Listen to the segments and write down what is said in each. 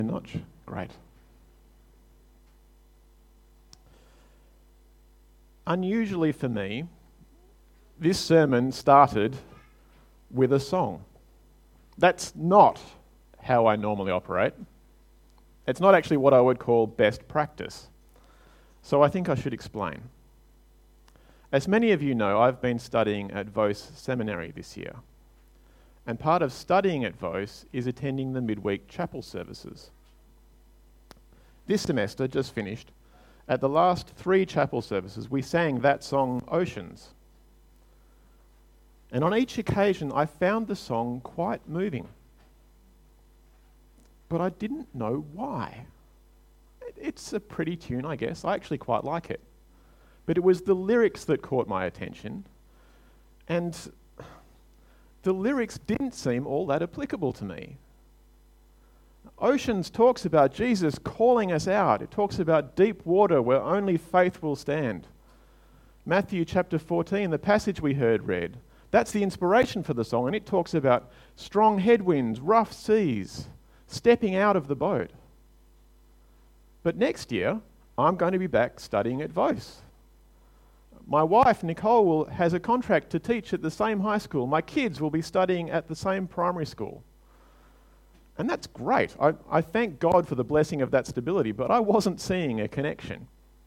Notch? Great. Unusually for me, this sermon started with a song. That's not how I normally operate. It's not actually what I would call best practice. So I think I should explain. As many of you know, I've been studying at Vos Seminary this year. And part of studying at Vos is attending the midweek chapel services. This semester, just finished, at the last 3 chapel services, we sang that song, Oceans. And on each occasion, I found the song quite moving. But I didn't know why. It's a pretty tune, I guess. I actually quite like it. But it was the lyrics that caught my attention. And the lyrics didn't seem all that applicable to me. Oceans talks about Jesus calling us out. It talks about deep water where only faith will stand. Matthew chapter 14, the passage we heard read, that's the inspiration for the song, and it talks about strong headwinds, rough seas, stepping out of the boat. But next year, I'm going to be back studying at Vos. My wife, Nicole, has a contract to teach at the same high school. My kids will be studying at the same primary school. And that's great. I thank God for the blessing of that stability, but I wasn't seeing a connection.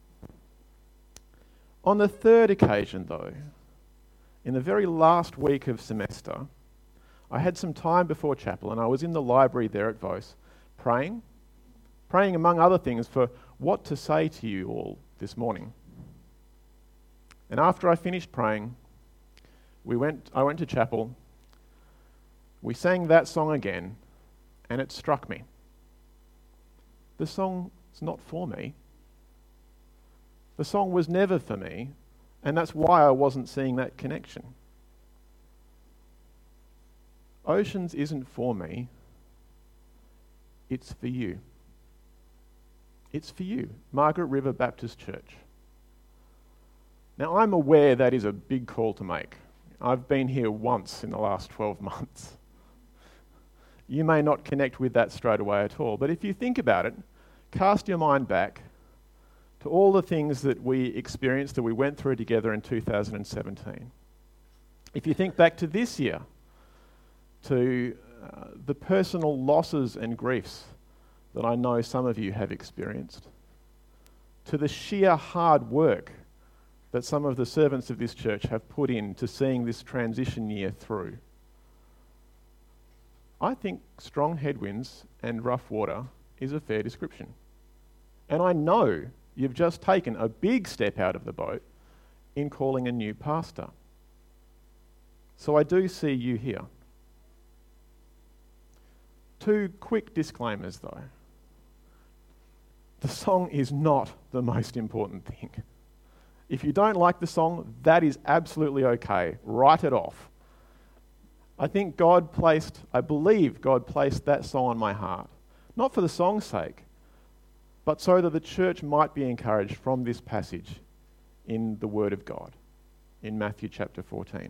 On the third occasion, though, in the very last week of semester, I had some time before chapel, and I was in the library there at Vos, praying among other things for what to say to you all this morning. And after I finished praying, I went to chapel, we sang that song again, and it struck me. The song's not for me. The song was never for me, and that's why I wasn't seeing that connection. Oceans isn't for me, it's for you. It's for you, Margaret River Baptist Church. Now, I'm aware that is a big call to make. I've been here once in the last 12 months. You may not connect with that straight away at all, but if you think about it, cast your mind back to all the things that we experienced, that we went through together in 2017. If you think back to this year, to the personal losses and griefs that I know some of you have experienced, to the sheer hard work that some of the servants of this church have put into seeing this transition year through. I think strong headwinds and rough water is a fair description. And I know you've just taken a big step out of the boat in calling a new pastor. So I do see you here. 2 quick disclaimers though. The song is not the most important thing. If you don't like the song, that is absolutely okay. Write it off. I believe God placed that song on my heart, not for the song's sake, but so that the church might be encouraged from this passage in the Word of God, in Matthew chapter 14.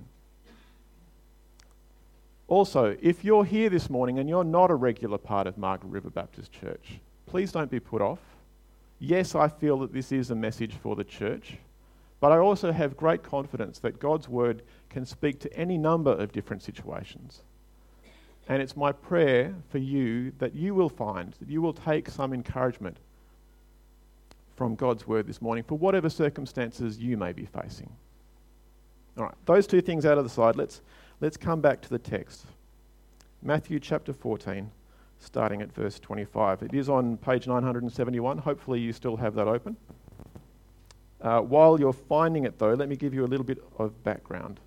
Also, if you're here this morning and you're not a regular part of Margaret River Baptist Church, please don't be put off. Yes, I feel that this is a message for the church, but I also have great confidence that God's Word can speak to any number of different situations. And it's my prayer for you that you will take some encouragement from God's Word this morning for whatever circumstances you may be facing. All right, those 2 things out of the side, let's come back to the text. Matthew chapter 14, starting at verse 25. It is on page 971. Hopefully you still have that open. While you're finding it though, let me give you a little bit of background.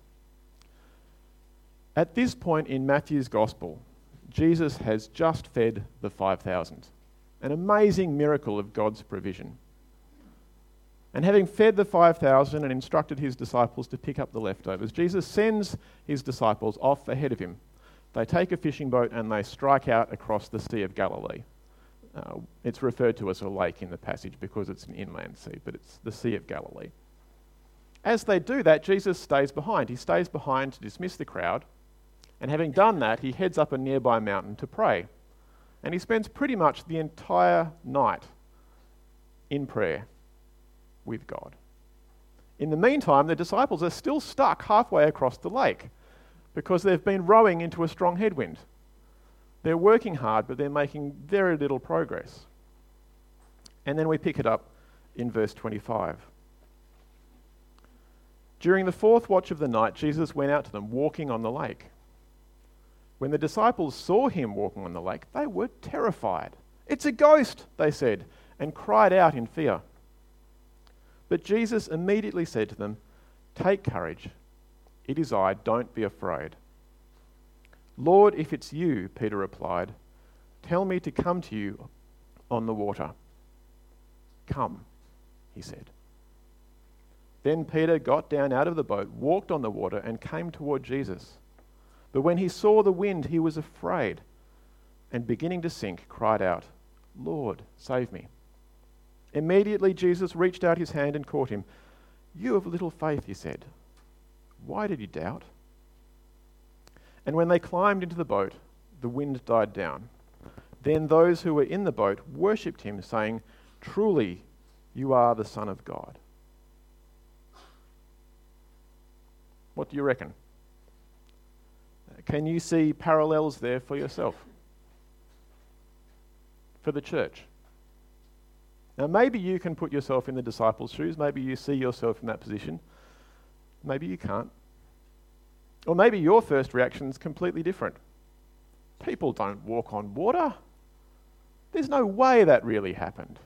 At this point in Matthew's Gospel, Jesus has just fed the 5,000. An amazing miracle of God's provision. And having fed the 5,000 and instructed his disciples to pick up the leftovers, Jesus sends his disciples off ahead of him. They take a fishing boat and they strike out across the Sea of Galilee. It's referred to as a lake in the passage because it's an inland sea, but it's the Sea of Galilee. As they do that, Jesus stays behind. He stays behind to dismiss the crowd, and having done that, he heads up a nearby mountain to pray. And he spends pretty much the entire night in prayer with God. In the meantime, the disciples are still stuck halfway across the lake because they've been rowing into a strong headwind. They're working hard, but they're making very little progress. And then we pick it up in verse 25. During the fourth watch of the night, Jesus went out to them, walking on the lake. When the disciples saw him walking on the lake, they were terrified. "It's a ghost," they said, and cried out in fear. But Jesus immediately said to them, "Take courage. It is I, don't be afraid." "Lord, if it's you," Peter replied, "tell me to come to you on the water." "Come," he said. Then Peter got down out of the boat, walked on the water, and came toward Jesus. But when he saw the wind, he was afraid, and beginning to sink, cried out, "Lord, save me." Immediately Jesus reached out his hand and caught him. "You of little faith," he said, "why did you doubt?" And when they climbed into the boat, the wind died down. Then those who were in the boat worshipped him, saying, "Truly, you are the Son of God." What do you reckon? Can you see parallels there for yourself? For the church? Now maybe you can put yourself in the disciples' shoes. Maybe you see yourself in that position. Maybe you can't. Or maybe your first reaction is completely different. People don't walk on water. There's no way that really happened.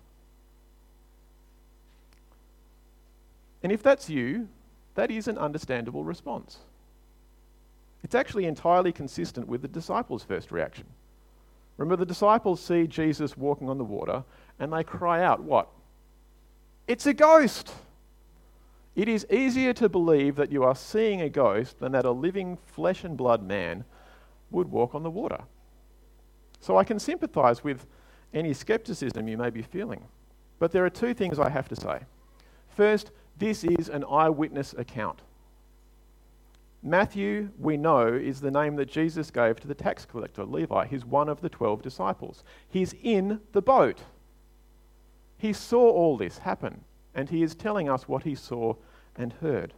And if that's you, that is an understandable response. It's actually entirely consistent with the disciples' first reaction. Remember, the disciples see Jesus walking on the water and they cry out, what? "It's a ghost!" It is easier to believe that you are seeing a ghost than that a living flesh and blood man would walk on the water. So I can sympathize with any skepticism you may be feeling. But there are two things I have to say. First, this is an eyewitness account. Matthew, we know, is the name that Jesus gave to the tax collector, Levi. He's one of the 12 disciples. He's in the boat. He saw all this happen, and he is telling us what he saw and heard.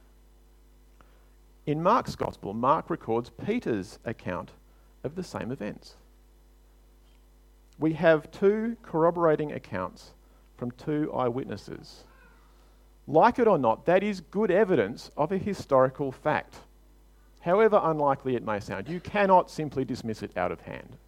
In Mark's Gospel, Mark records Peter's account of the same events. We have two corroborating accounts from two eyewitnesses. Like it or not, that is good evidence of a historical fact. However unlikely it may sound, you cannot simply dismiss it out of hand.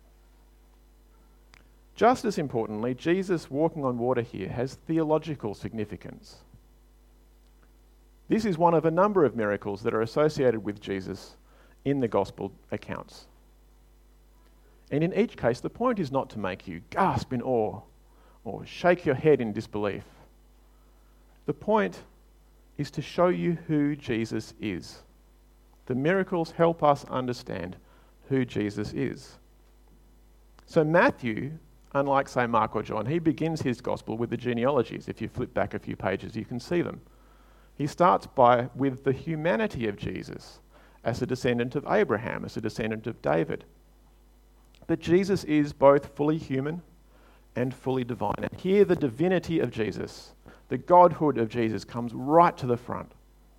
Just as importantly, Jesus walking on water here has theological significance. This is one of a number of miracles that are associated with Jesus in the Gospel accounts. And in each case, the point is not to make you gasp in awe or shake your head in disbelief. The point is to show you who Jesus is. The miracles help us understand who Jesus is. So Matthew, unlike, say, Mark or John, he begins his gospel with the genealogies. If you flip back a few pages, you can see them. He starts with the humanity of Jesus as a descendant of Abraham, as a descendant of David. But Jesus is both fully human and fully divine. And here the divinity of Jesus, the godhood of Jesus, comes right to the front.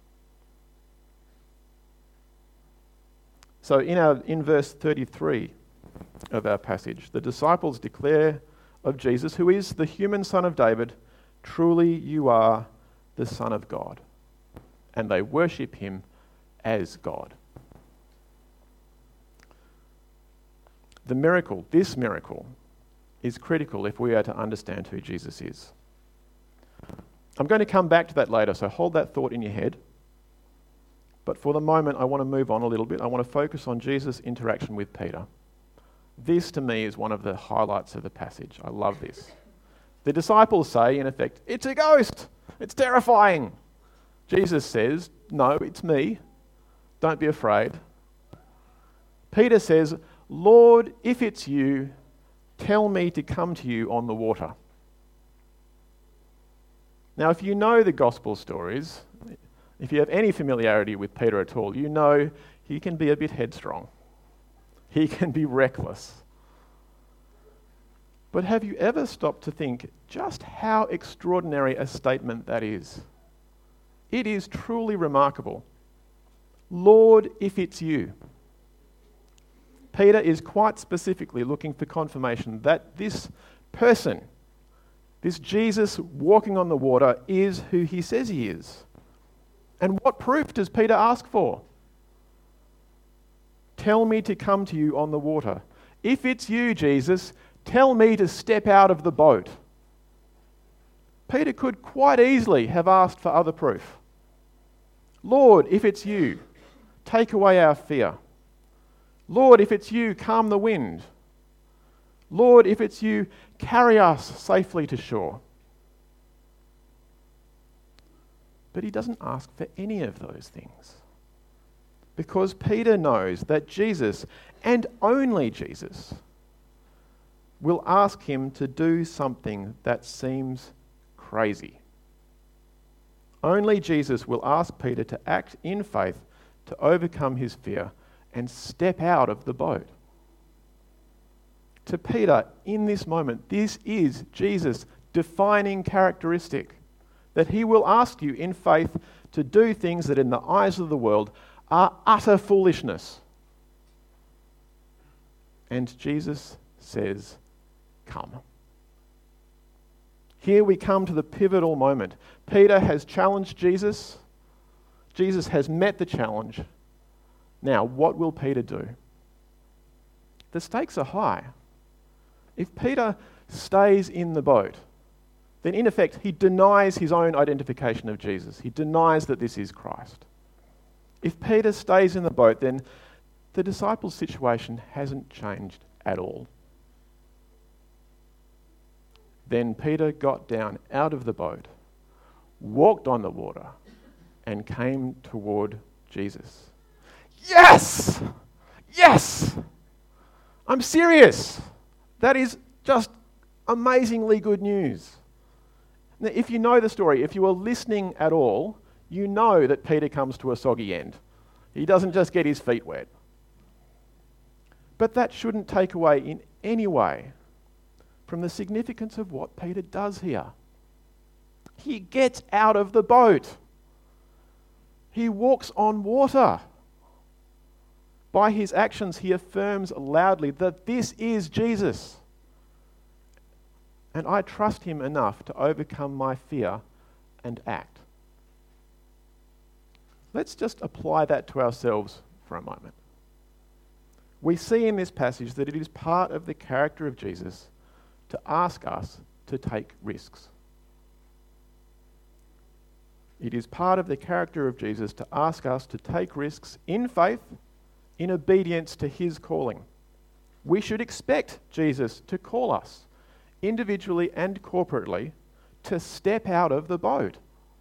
So in verse 33 of our passage, the disciples declare of Jesus, who is the human son of David, "Truly you are the Son of God." And they worship him as God. This miracle, is critical if we are to understand who Jesus is. I'm going to come back to that later, so hold that thought in your head. But for the moment, I want to move on a little bit. I want to focus on Jesus' interaction with Peter. This, to me, is one of the highlights of the passage. I love this. The disciples say, in effect, "It's a ghost! It's terrifying!" Jesus says, "No, it's me. Don't be afraid." Peter says, "Lord, if it's you, tell me to come to you on the water." Now, if you know the gospel stories, if you have any familiarity with Peter at all, you know he can be a bit headstrong. He can be reckless. But have you ever stopped to think just how extraordinary a statement that is? It is truly remarkable. Lord, if it's you. Peter is quite specifically looking for confirmation that this person, this Jesus walking on the water, is who he says he is. And what proof does Peter ask for? Tell me to come to you on the water. If it's you, Jesus, tell me to step out of the boat. Peter could quite easily have asked for other proof. Lord, if it's you, take away our fear. Lord, if it's you, calm the wind. Lord, if it's you, carry us safely to shore. But he doesn't ask for any of those things. Because Peter knows that Jesus, and only Jesus, will ask him to do something that seems crazy. Only Jesus will ask Peter to act in faith to overcome his fear and step out of the boat. To Peter, in this moment, this is Jesus' defining characteristic, that he will ask you in faith to do things that in the eyes of the world are utter foolishness. And Jesus says, come. Here we come to the pivotal moment. Peter has challenged Jesus. Jesus has met the challenge. Now, what will Peter do? The stakes are high. If Peter stays in the boat, then in effect he denies his own identification of Jesus. He denies that this is Christ. If Peter stays in the boat, then the disciples' situation hasn't changed at all. Then Peter got down out of the boat, walked on the water, and came toward Jesus. Yes! Yes! I'm serious! That is just amazingly good news. Now, if you know the story, if you are listening at all, you know that Peter comes to a soggy end. He doesn't just get his feet wet. But that shouldn't take away in any way from the significance of what Peter does here. He gets out of the boat. He walks on water. By his actions, he affirms loudly that this is Jesus. And I trust him enough to overcome my fear and act. Let's just apply that to ourselves for a moment. We see in this passage that it is part of the character of Jesus to ask us to take risks. It is part of the character of Jesus to ask us to take risks in faith, in obedience to his calling. We should expect Jesus to call us, individually and corporately, to step out of the boat.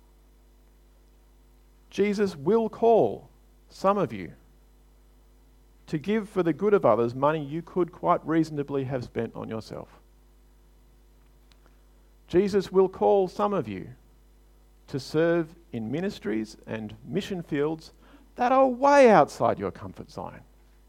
Jesus will call some of you to give for the good of others money you could quite reasonably have spent on yourself. Jesus will call some of you to serve in ministries and mission fields that are way outside your comfort zone.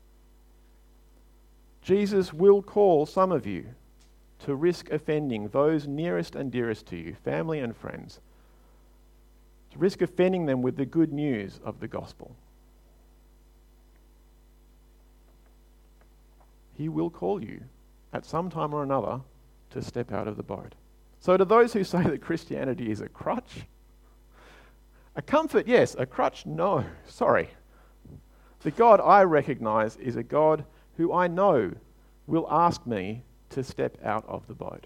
Jesus will call some of you to risk offending those nearest and dearest to you, family and friends, to risk offending them with the good news of the gospel. He will call you at some time or another to step out of the boat. So to those who say that Christianity is a crutch, a comfort, yes. A crutch, no. Sorry. The God I recognize is a God who I know will ask me to step out of the boat.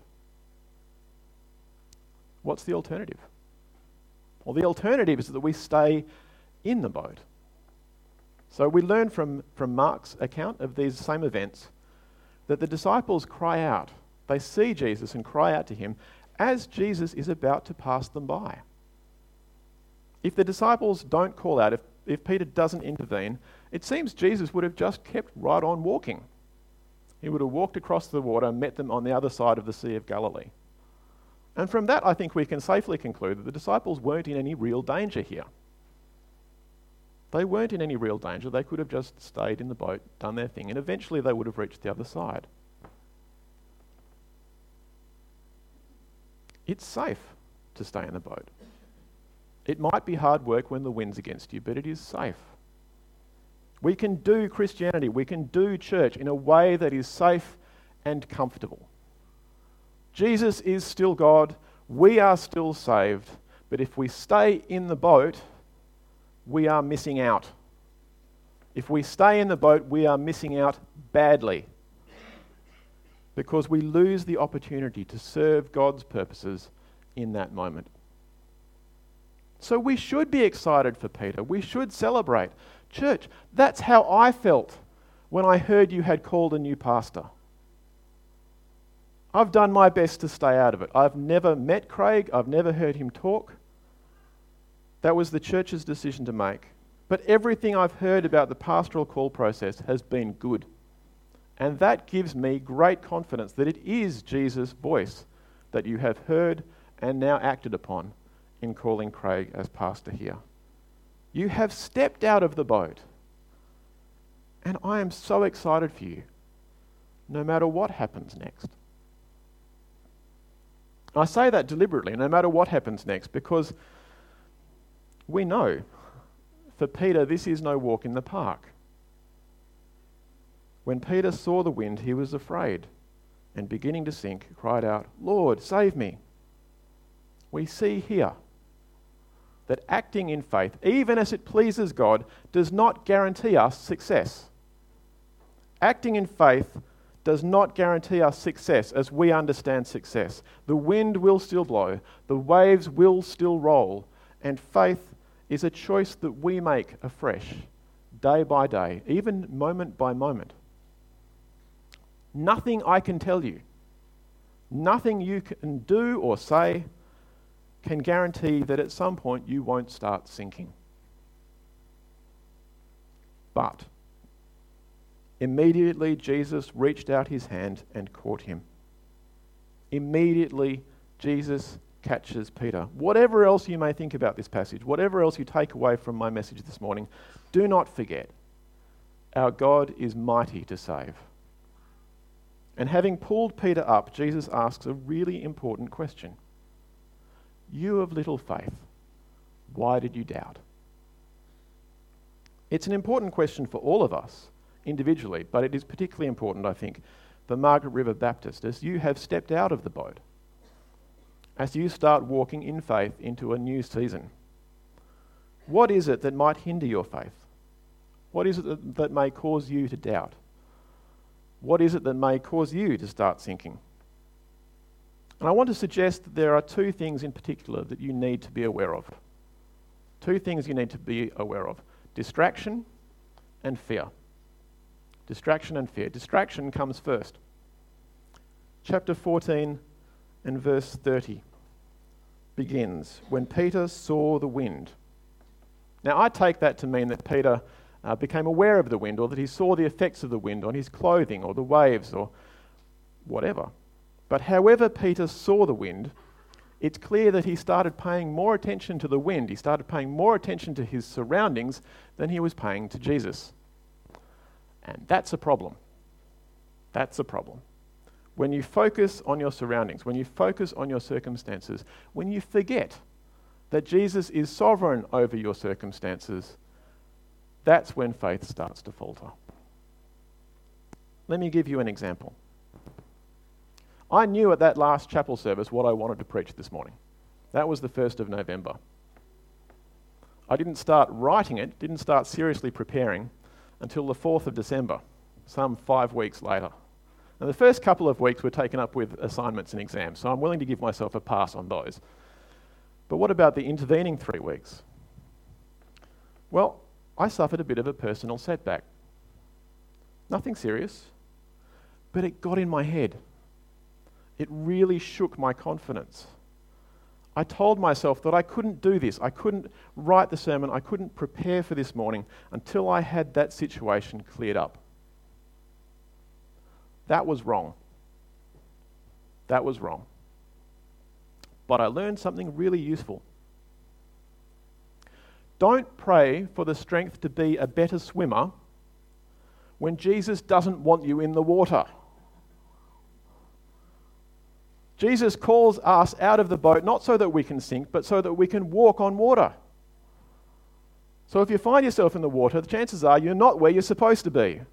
What's the alternative? Well, the alternative is that we stay in the boat. So we learn from Mark's account of these same events that the disciples cry out. They see Jesus and cry out to him as Jesus is about to pass them by. If the disciples don't call out, if Peter doesn't intervene, it seems Jesus would have just kept right on walking. He would have walked across the water and met them on the other side of the Sea of Galilee. And from that, I think we can safely conclude that the disciples weren't in any real danger here. They weren't in any real danger. They could have just stayed in the boat, done their thing, and eventually they would have reached the other side. It's safe to stay in the boat. It might be hard work when the wind's against you, but it is safe. We can do Christianity, we can do church in a way that is safe and comfortable. Jesus is still God, we are still saved, but if we stay in the boat, we are missing out. If we stay in the boat, we are missing out badly, because we lose the opportunity to serve God's purposes in that moment. So we should be excited for Peter. We should celebrate. Church, that's how I felt when I heard you had called a new pastor. I've done my best to stay out of it. I've never met Craig. I've never heard him talk. That was the church's decision to make. But everything I've heard about the pastoral call process has been good. And that gives me great confidence that it is Jesus' voice that you have heard and now acted upon in calling Craig as pastor here. You have stepped out of the boat. And I am so excited for you, no matter what happens next. I say that deliberately, no matter what happens next, because we know for Peter this is no walk in the park. When Peter saw the wind, he was afraid, and beginning to sink, cried out, "Lord, save me." We see here that acting in faith, even as it pleases God, does not guarantee us success. Acting in faith does not guarantee us success as we understand success. The wind will still blow, the waves will still roll, and faith is a choice that we make afresh, day by day, even moment by moment. Nothing I can tell you, nothing you can do or say can guarantee that at some point you won't start sinking. But immediately Jesus reached out his hand and caught him. Immediately Jesus catches Peter. Whatever else you may think about this passage, whatever else you take away from my message this morning, do not forget, our God is mighty to save. And having pulled Peter up, Jesus asks a really important question. You of little faith, why did you doubt? It's an important question for all of us individually, but it is particularly important, I think, for Margaret River Baptist as you have stepped out of the boat, as you start walking in faith into a new season. What is it that might hinder your faith? What is it that may cause you to doubt? What is it that may cause you to start sinking? And I want to suggest that there are two things in particular that you need to be aware of. Two things you need to be aware of. Distraction and fear. Distraction and fear. Distraction comes first. Chapter 14 and verse 30 begins, when Peter saw the wind. Now I take that to mean that Peter became aware of the wind, or that he saw the effects of the wind on his clothing or the waves or whatever. But however Peter saw the wind, it's clear that he started paying more attention to the wind. He started paying more attention to his surroundings than he was paying to Jesus. And that's a problem. That's a problem. When you focus on your surroundings, when you focus on your circumstances, when you forget that Jesus is sovereign over your circumstances, that's when faith starts to falter. Let me give you an example. I knew at that last chapel service what I wanted to preach this morning. That was the 1st of November. I didn't start writing it, didn't start seriously preparing until the 4th of December, some 5 weeks later. And the first couple of weeks were taken up with assignments and exams, so I'm willing to give myself a pass on those. But what about the intervening 3 weeks? Well, I suffered a bit of a personal setback. Nothing serious, but it got in my head. It really shook my confidence. I told myself that I couldn't do this. I couldn't write the sermon. I couldn't prepare for this morning until I had that situation cleared up. That was wrong. That was wrong. But I learned something really useful. Don't pray for the strength to be a better swimmer when Jesus doesn't want you in the water. Jesus calls us out of the boat not so that we can sink, but so that we can walk on water. So if you find yourself in the water, the chances are you're not where you're supposed to be.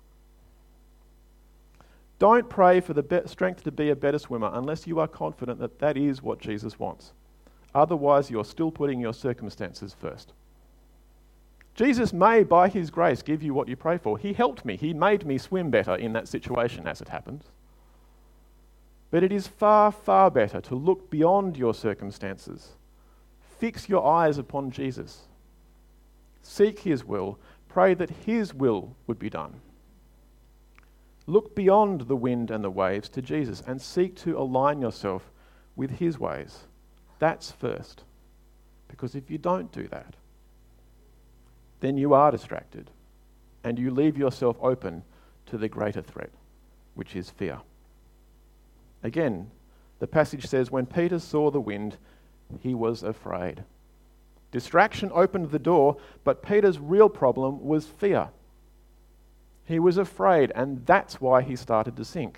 Don't pray for the strength to be a better swimmer unless you are confident that that is what Jesus wants. Otherwise, you're still putting your circumstances first. Jesus may, by his grace, give you what you pray for. He helped me. He made me swim better in that situation, as it happens. But it is far, far better to look beyond your circumstances. Fix your eyes upon Jesus. Seek his will. Pray that his will would be done. Look beyond the wind and the waves to Jesus and seek to align yourself with his ways. That's first. Because if you don't do that, then you are distracted and you leave yourself open to the greater threat, which is fear. Again, the passage says, when Peter saw the wind, he was afraid. Distraction opened the door, but Peter's real problem was fear. He was afraid, and that's why he started to sink.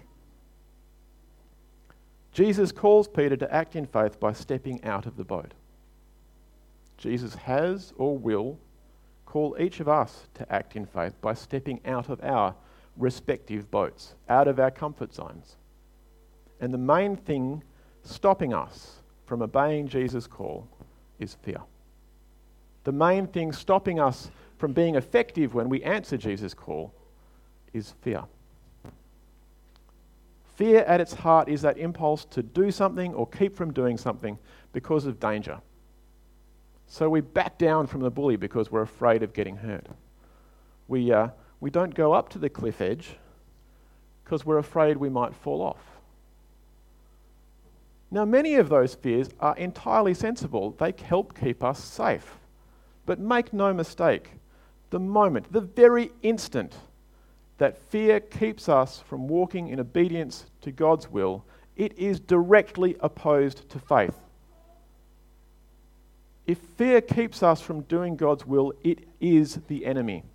Jesus calls Peter to act in faith by stepping out of the boat. Jesus has or will call each of us to act in faith by stepping out of our respective boats, out of our comfort zones. And the main thing stopping us from obeying Jesus' call is fear. The main thing stopping us from being effective when we answer Jesus' call is fear. Fear at its heart is that impulse to do something or keep from doing something because of danger. So we back down from the bully because we're afraid of getting hurt. We don't go up to the cliff edge because we're afraid we might fall off. Now, many of those fears are entirely sensible. They help keep us safe. But make no mistake, the very instant that fear keeps us from walking in obedience to God's will, it is directly opposed to faith. If fear keeps us from doing God's will, it is the enemy.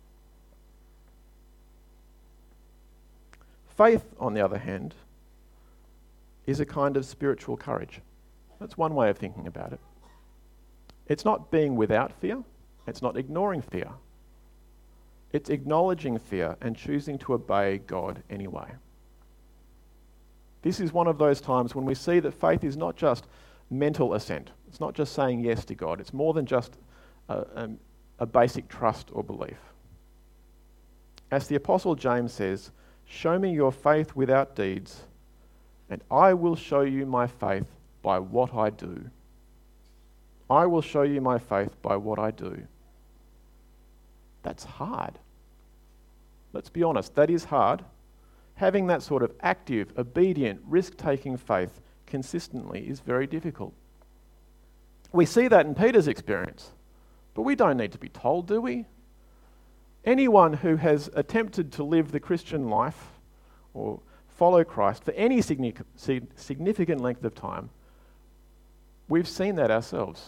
Faith, on the other hand, is a kind of spiritual courage. That's one way of thinking about it. It's not being without fear. It's not ignoring fear. It's acknowledging fear and choosing to obey God anyway. This is one of those times when we see that faith is not just mental assent. It's not just saying yes to God. It's more than just a basic trust or belief. As the Apostle James says, "Show me your faith without deeds, and I will show you my faith by what I do." I will show you my faith by what I do. That's hard. Let's be honest, that is hard. Having that sort of active, obedient, risk-taking faith consistently is very difficult. We see that in Peter's experience, but we don't need to be told, do we? Anyone who has attempted to live the Christian life or follow Christ for any significant length of time, we've seen that ourselves.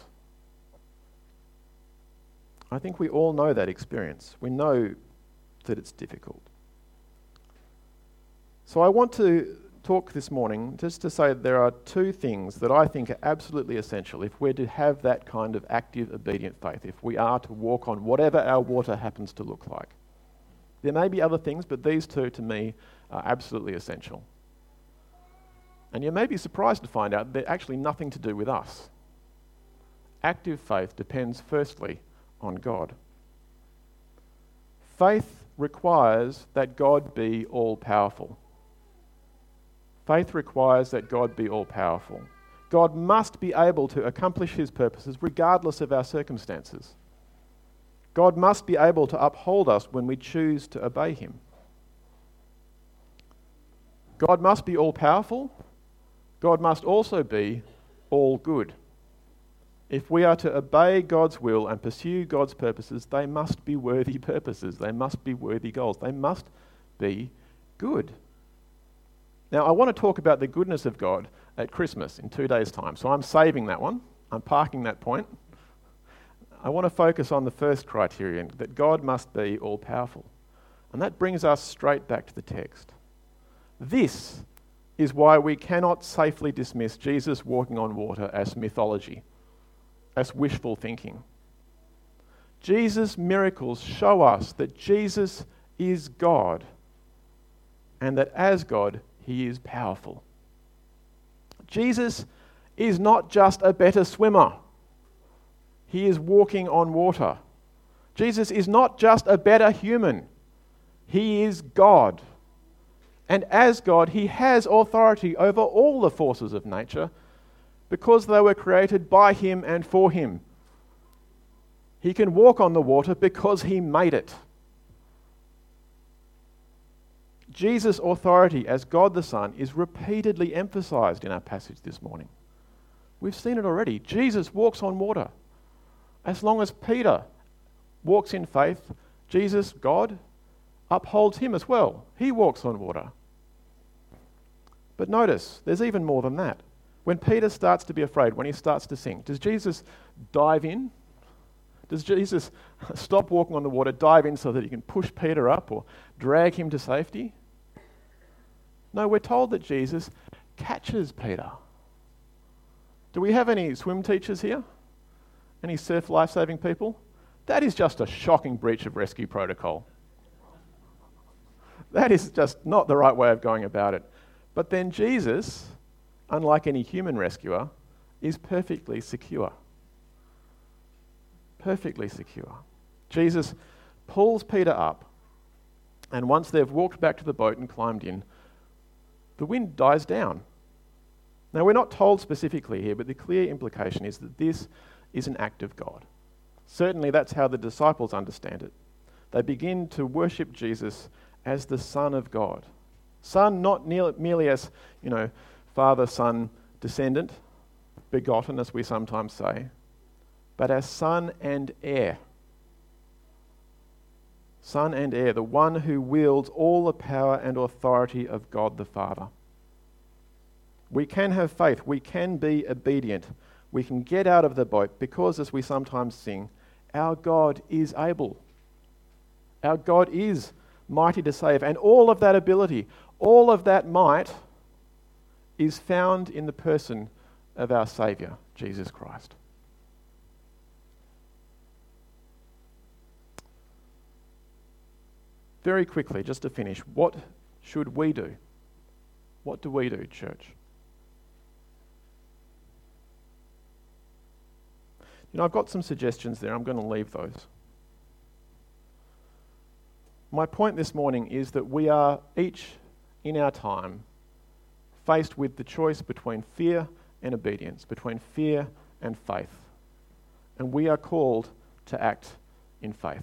I think we all know that experience. We know that it's difficult. So I want to talk this morning just to say that there are two things that I think are absolutely essential if we're to have that kind of active, obedient faith, if we are to walk on whatever our water happens to look like. There may be other things, but these two to me are absolutely essential. And you may be surprised to find out they're actually nothing to do with us. Active faith depends firstly on God. Faith requires that God be all-powerful. Faith requires that God be all-powerful. God must be able to accomplish his purposes regardless of our circumstances. God must be able to uphold us when we choose to obey him. God must be all-powerful. God must also be all-good. If we are to obey God's will and pursue God's purposes, they must be worthy purposes. They must be worthy goals. They must be good. Now, I want to talk about the goodness of God at Christmas in 2 days' time. So I'm saving that one. I'm parking that point. I want to focus on the first criterion, that God must be all-powerful. And that brings us straight back to the text. This is why we cannot safely dismiss Jesus walking on water as mythology, as wishful thinking. Jesus' miracles show us that Jesus is God, and that as God, he is powerful. Jesus is not just a better swimmer. He is walking on water. Jesus is not just a better human. He is God. And as God, he has authority over all the forces of nature because they were created by him and for him. He can walk on the water because he made it. Jesus' authority as God the Son is repeatedly emphasized in our passage this morning. We've seen it already. Jesus walks on water. As long as Peter walks in faith, Jesus, God, upholds him as well. He walks on water. But notice, there's even more than that. When Peter starts to be afraid, when he starts to sink, does Jesus dive in? Does Jesus stop walking on the water, dive in so that he can push Peter up or drag him to safety? No, we're told that Jesus catches Peter. Do we have any swim teachers here? Any surf life-saving people? That is just a shocking breach of rescue protocol. That is just not the right way of going about it. But then Jesus, unlike any human rescuer, is perfectly secure. Perfectly secure. Jesus pulls Peter up, and once they've walked back to the boat and climbed in, the wind dies down. Now, we're not told specifically here, but the clear implication is that this is an act of God. Certainly, that's how the disciples understand it. They begin to worship Jesus as the Son of God. Son, not merely as, father, son, descendant, begotten, as we sometimes say, but as son and heir. Son and heir, the one who wields all the power and authority of God the Father. We can have faith, we can be obedient, we can get out of the boat because, as we sometimes sing, our God is able. Our God is mighty to save, and all of that ability, all of that might is found in the person of our Saviour, Jesus Christ. Very quickly, just to finish, what should we do? What do we do, church? I've got some suggestions there. I'm going to leave those. My point this morning is that we are each in our time faced with the choice between fear and obedience, between fear and faith. And we are called to act in faith.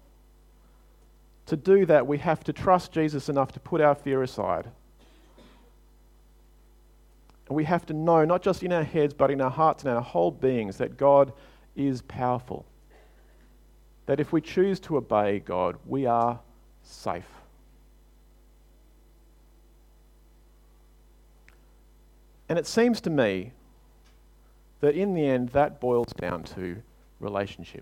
To do that, we have to trust Jesus enough to put our fear aside. And we have to know, not just in our heads, but in our hearts and our whole beings, that God is powerful. That if we choose to obey God, we are safe. And it seems to me that in the end, that boils down to relationship.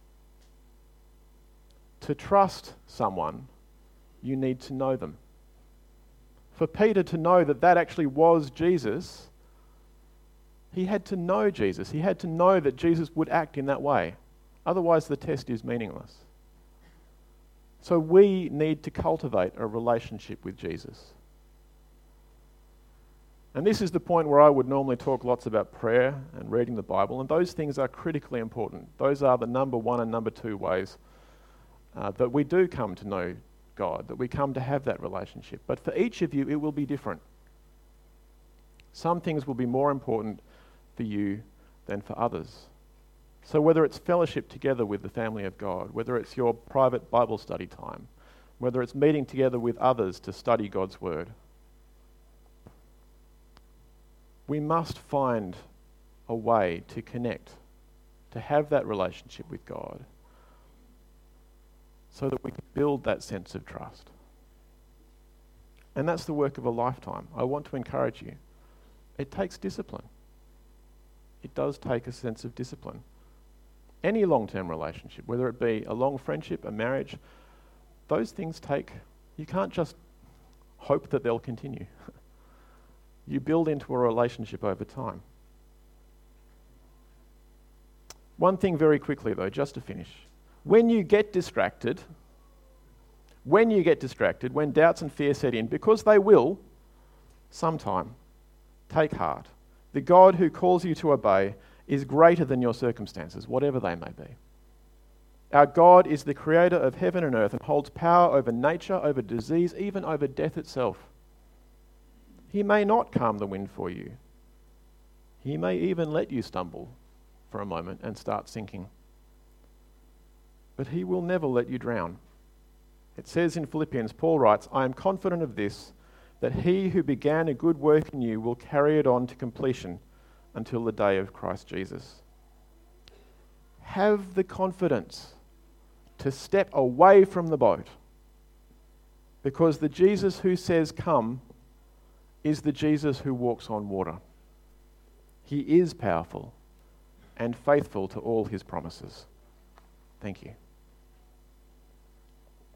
To trust someone, you need to know them. For Peter to know that that actually was Jesus, he had to know Jesus. He had to know that Jesus would act in that way. Otherwise, the test is meaningless. So we need to cultivate a relationship with Jesus. And this is the point where I would normally talk lots about prayer and reading the Bible, and those things are critically important. Those are the number one and number two ways that we do come to know God, that we come to have that relationship. But for each of you, it will be different. Some things will be more important for you than for others. So whether it's fellowship together with the family of God, whether it's your private Bible study time, whether it's meeting together with others to study God's Word, we must find a way to connect, to have that relationship with God, so that we can build that sense of trust. And that's the work of a lifetime. I want to encourage you. It takes discipline. It does take a sense of discipline. Any long-term relationship, whether it be a long friendship, a marriage, those things you can't just hope that they'll continue. You build into a relationship over time. One thing very quickly though, just to finish. When you get distracted, when doubts and fear set in, because they will sometime, take heart. The God who calls you to obey is greater than your circumstances, whatever they may be. Our God is the creator of heaven and earth and holds power over nature, over disease, even over death itself. He may not calm the wind for you. He may even let you stumble for a moment and start sinking. But he will never let you drown. It says in Philippians, Paul writes, I am confident of this, that he who began a good work in you will carry it on to completion until the day of Christ Jesus. Have the confidence to step away from the boat, because the Jesus who says come is the Jesus who walks on water. He is powerful and faithful to all his promises. Thank you.